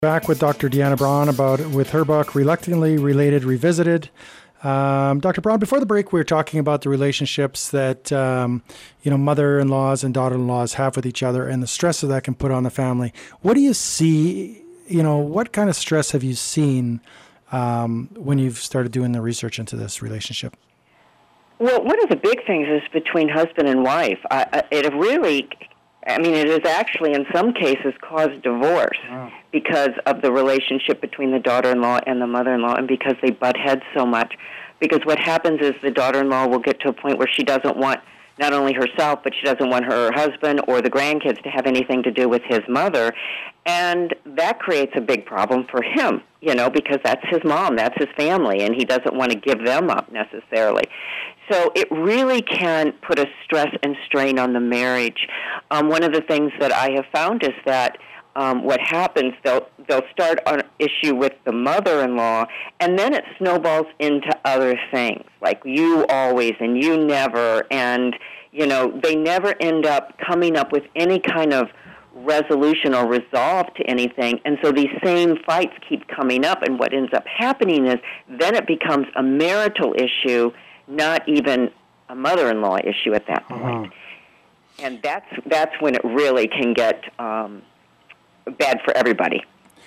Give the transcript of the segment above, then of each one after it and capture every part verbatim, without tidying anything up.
Back with Doctor Deanna Braun about with her book Reluctantly Related Revisited. Um, Doctor Braun, before the break, we were talking about the relationships that um, you know mother-in-laws and daughter-in-laws have with each other, and the stress that that can put on the family. What do you see? You know, what kind of stress have you seen um, when you've started doing the research into this relationship? Well, one of the big things is between husband and wife. I, I, it really. I mean, it has actually, in some cases, caused divorce wow. because of the relationship between the daughter-in-law and the mother-in-law, and because they butt heads so much. Because what happens is the daughter-in-law will get to a point where she doesn't want not only herself, but she doesn't want her husband or the grandkids to have anything to do with his mother, and that creates a big problem for him, you know, because that's his mom, that's his family, and he doesn't want to give them up necessarily. So it really can put a stress and strain on the marriage. Um, one of the things that I have found is that um, what happens, they'll they'll start an issue with the mother-in-law, and then it snowballs into other things, like you always and you never, and, you know, they never end up coming up with any kind of resolution or resolve to anything, and so these same fights keep coming up, and what ends up happening is then it becomes a marital issue, not even a mother-in-law issue at that point. Uh-huh. And that's that's when it really can get um, bad for everybody.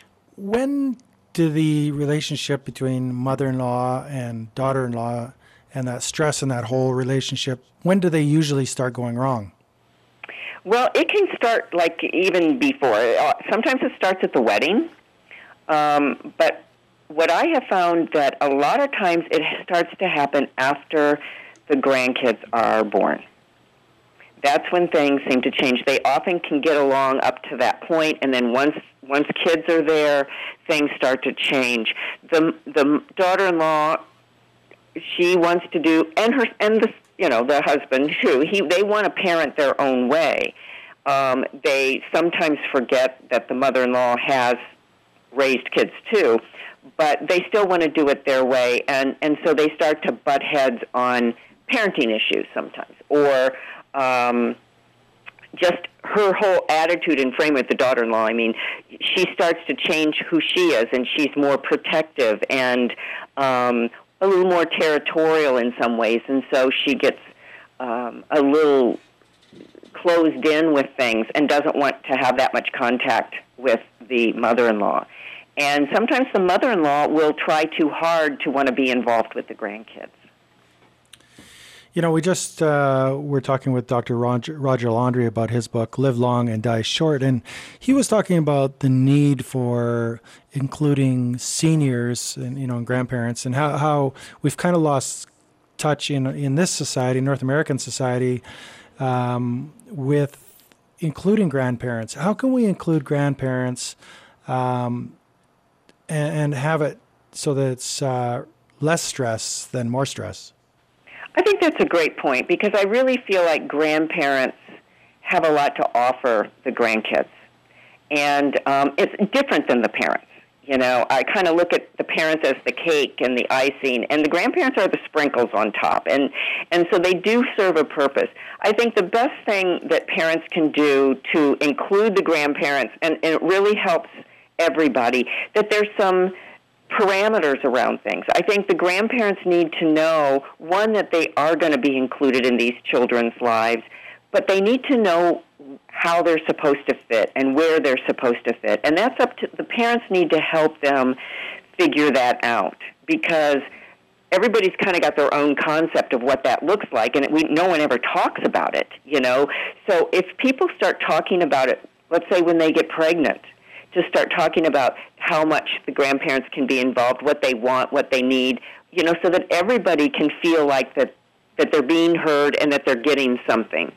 When do the relationship between mother-in-law and daughter-in-law and that stress in that whole relationship, when do they usually start going wrong? Well, it can start like even before. Uh, sometimes it starts at the wedding, um, but what I have found that a lot of times it starts to happen after the grandkids are born. That's when things seem to change. They often can get along up to that point, and then once once kids are there, things start to change. The the daughter-in-law, she wants to do, and her and the you know the husband too. He they want to parent their own way. Um, they sometimes forget that the mother-in-law has raised kids too, but they still want to do it their way, and, and so they start to butt heads on parenting issues sometimes, or um, just her whole attitude and frame with the daughter-in-law. I mean, she starts to change who she is, and she's more protective and um, a little more territorial in some ways, and so she gets um, a little closed in with things and doesn't want to have that much contact with the mother-in-law. And sometimes the mother-in-law will try too hard to want to be involved with the grandkids. You know, we just uh, were talking with Doctor Roger, Roger Laundrie about his book, Live Long and Die Short, and he was talking about the need for including seniors and, you know, and grandparents, and how, how we've kind of lost touch in in this society, North American society, um, with including grandparents. How can we include grandparents um, and, and have it so that it's uh, less stress than more stress? I think that's a great point, because I really feel like grandparents have a lot to offer the grandkids. And um, it's different than the parents. You know, I kind of look at the parents as the cake and the icing, and the grandparents are the sprinkles on top. And, and so they do serve a purpose. I think the best thing that parents can do to include the grandparents, and, and it really helps everybody, that there's some parameters around things. I think the grandparents need to know, one, that they are going to be included in these children's lives, but they need to know how they're supposed to fit and where they're supposed to fit. And that's up to the parents need to help them figure that out, because everybody's kind of got their own concept of what that looks like, and it, we, no one ever talks about it, you know. So if people start talking about it, let's say when they get pregnant, to start talking about how much the grandparents can be involved, what they want, what they need, you know, so that everybody can feel like that, that they're being heard and that they're getting something.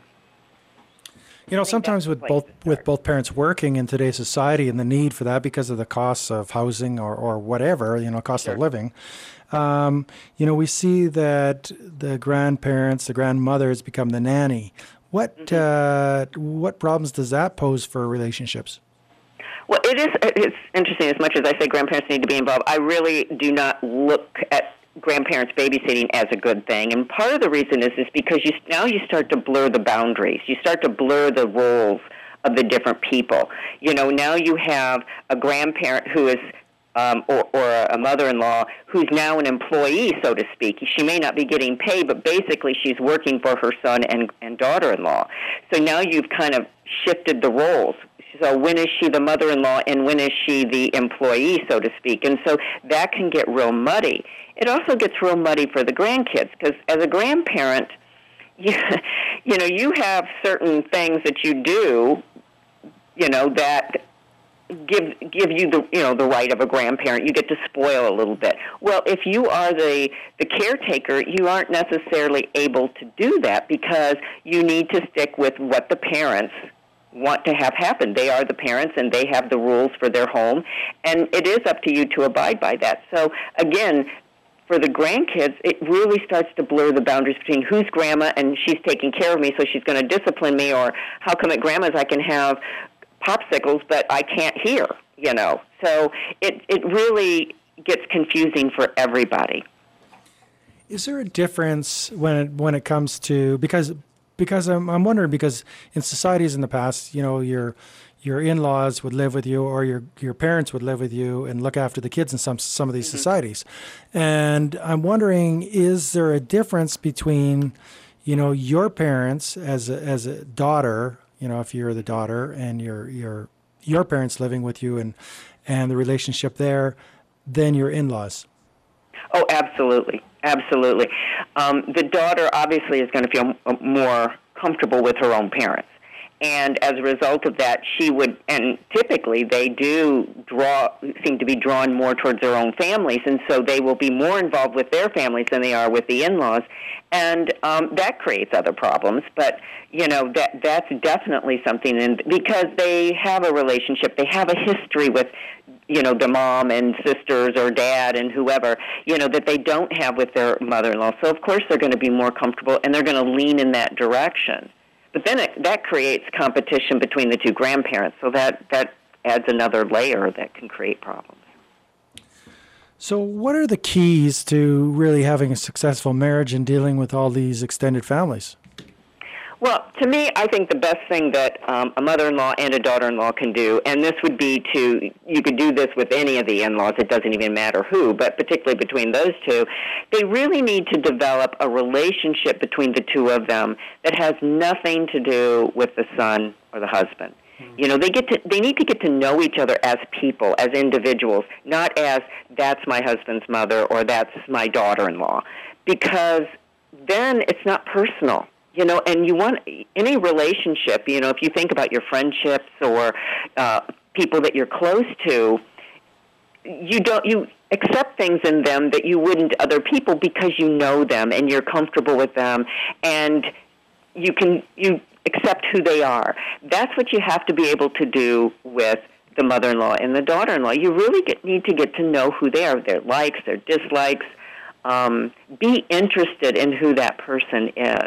You know, sometimes with both with both parents working in today's society and the need for that because of the costs of housing or, or whatever, you know, cost Sure. of living, um, you know, we see that the grandparents, the grandmothers become the nanny. What mm-hmm. uh, what problems does that pose for relationships? Well, it is it's interesting. As much as I say grandparents need to be involved, I really do not look at grandparents babysitting as a good thing. And part of the reason is is because you now you start to blur the boundaries. You start to blur the roles of the different people. You know, now you have a grandparent who is Um, or, or a mother-in-law who's now an employee, so to speak. She may not be getting paid, but basically she's working for her son and, and daughter-in-law. So now you've kind of shifted the roles. So when is she the mother-in-law and when is she the employee, so to speak? And so that can get real muddy. It also gets real muddy for the grandkids because as a grandparent, you, you know, you have certain things that you do, you know, that give give you the you know the right of a grandparent. You get to spoil a little bit. Well, if you are the the caretaker, you aren't necessarily able to do that because you need to stick with what the parents want to have happen. They are the parents and they have the rules for their home, and it is up to you to abide by that. So again, for the grandkids, it really starts to blur the boundaries between who's grandma and she's taking care of me, so she's going to discipline me, or how come at grandma's I can have popsicles, but I can't hear, you know. So it it really gets confusing for everybody. Is there a difference when it, when it comes to, because because I'm I'm wondering, because in societies in the past, you know, your your in-laws would live with you, or your your parents would live with you and look after the kids in some some of these mm-hmm. societies. And I'm wondering, is there a difference between, you know, your parents as a, as a daughter, you know, if you're the daughter and your your your parents living with you and and the relationship there, than your in-laws? Oh, absolutely, absolutely. Um, the daughter obviously is going to feel m- more comfortable with her own parents, and as a result of that, she would. And typically, they do draw seem to be drawn more towards their own families, and so they will be more involved with their families than they are with the in-laws, and um, that creates other problems. But you know, that that's definitely something, and because they have a relationship, they have a history with, you know, the mom and sisters or dad and whoever, you know, that they don't have with their mother-in-law. So, of course, they're going to be more comfortable, and they're going to lean in that direction. But then it, that creates competition between the two grandparents, so that, that adds another layer that can create problems. So what are the keys to really having a successful marriage and dealing with all these extended families? Well, to me, I think the best thing that um, a mother-in-law and a daughter-in-law can do, and this would be to, you could do this with any of the in-laws, it doesn't even matter who, but particularly between those two, they really need to develop a relationship between the two of them that has nothing to do with the son or the husband. Mm-hmm. You know, they get to, they need to get to know each other as people, as individuals, not as that's my husband's mother or that's my daughter-in-law, because then it's not personal. You know, and you want any relationship, you know, if you think about your friendships or uh, people that you're close to, you don't, you accept things in them that you wouldn't other people because you know them and you're comfortable with them and you can, you accept who they are. That's what you have to be able to do with the mother-in-law and the daughter-in-law. You really get, need to get to know who they are, their likes, their dislikes. Um, be interested in who that person is.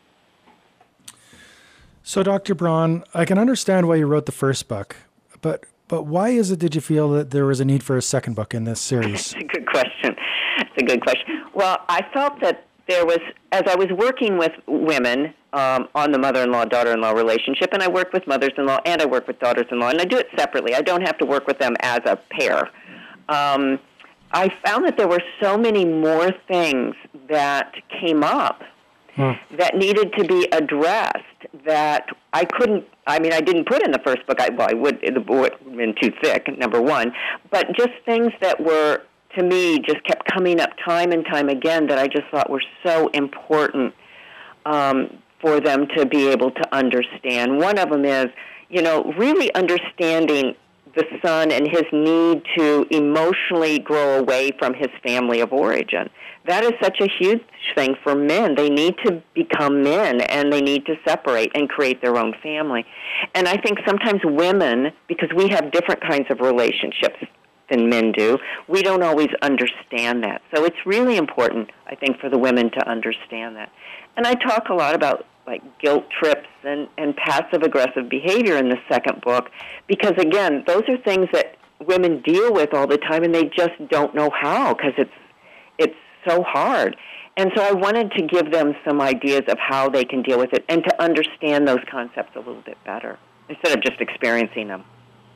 So, Doctor Braun, I can understand why you wrote the first book, but but why is it did you feel that there was a need for a second book in this series? It's a good question. It's a good question. Well, I felt that there was, as I was working with women um, on the mother-in-law, daughter-in-law relationship, and I work with mothers-in-law and I work with daughters-in-law, and I do it separately. I don't have to work with them as a pair. Um, I found that there were so many more things that came up Hmm. that needed to be addressed that I couldn't, I mean, I didn't put in the first book. I, well, I would, the book would have been too thick, number one. But just things that were, to me, just kept coming up time and time again that I just thought were so important um, for them to be able to understand. One of them is, you know, really understanding the son and his need to emotionally grow away from his family of origin. That is such a huge thing for men. They need to become men, and they need to separate and create their own family. And I think sometimes women, because we have different kinds of relationships than men do, we don't always understand that. So it's really important, I think, for the women to understand that. And I talk a lot about like guilt trips and, and passive-aggressive behavior in the second book because, again, those are things that women deal with all the time, and they just don't know how because it's it's so hard. And so I wanted to give them some ideas of how they can deal with it and to understand those concepts a little bit better. instead of just experiencing them.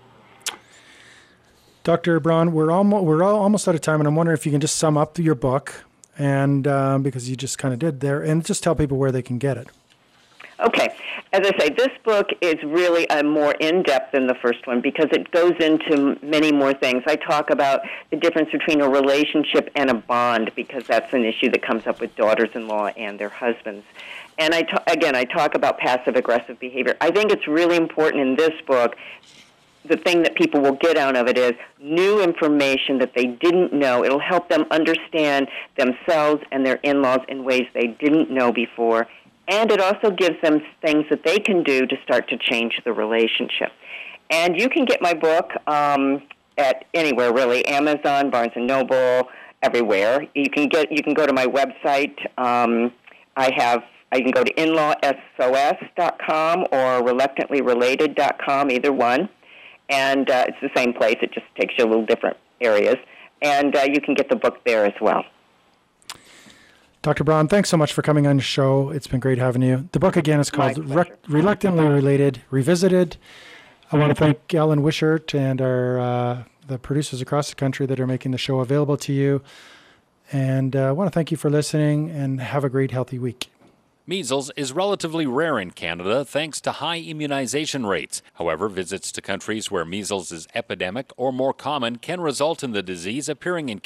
Doctor Braun, we're almost we're all almost out of time, and I'm wondering if you can just sum up your book, and um, because you just kind of did there, and just tell people where they can get it. Okay. As I say, this book is really a more in-depth than the first one because it goes into many more things. I talk about the difference between a relationship and a bond because that's an issue that comes up with daughters-in-law and their husbands. And I ta- again, I talk about passive-aggressive behavior. I think it's really important in this book. The thing that people will get out of it is new information that they didn't know. It'll help them understand themselves and their in-laws in ways they didn't know before. And it also gives them things that they can do to start to change the relationship. And you can get my book um, at anywhere, really, Amazon, Barnes and Noble, everywhere. You can get. You can go to my website. Um, I have. I can go to in law S O S dot com or reluctantly related dot com, either one. And uh, it's the same place. It just takes you a little different areas. And uh, you can get the book there as well. Doctor Braun, thanks so much for coming on the show. It's been great having you. The book, again, is called Re- Reluctantly Related, Revisited. I want to thank Ellen Wishart and our uh, the producers across the country that are making the show available to you. And uh, I want to thank you for listening, and have a great, healthy week. Measles is relatively rare in Canada thanks to high immunization rates. However, visits to countries where measles is epidemic or more common can result in the disease appearing in